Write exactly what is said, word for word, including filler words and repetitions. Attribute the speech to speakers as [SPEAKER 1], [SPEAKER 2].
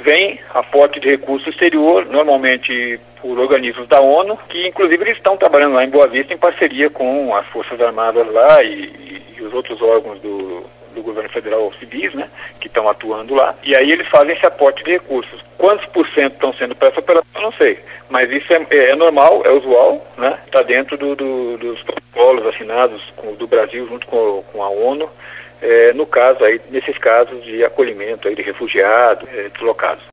[SPEAKER 1] vem aporte de recurso exterior, normalmente por organismos da ONU, que inclusive eles estão trabalhando lá em Boa Vista em parceria com as Forças Armadas lá e, e, e os outros órgãos do, do governo federal civis, né, que estão atuando lá. E aí eles fazem esse aporte de recursos. Quantos por cento estão sendo para essa operação, eu não sei. Mas isso é, é, é normal, é usual, né? Está dentro do, do, dos protocolos assinados com, do Brasil junto com, com a ONU, é, no caso aí, nesses casos de acolhimento aí de refugiados, é, deslocados.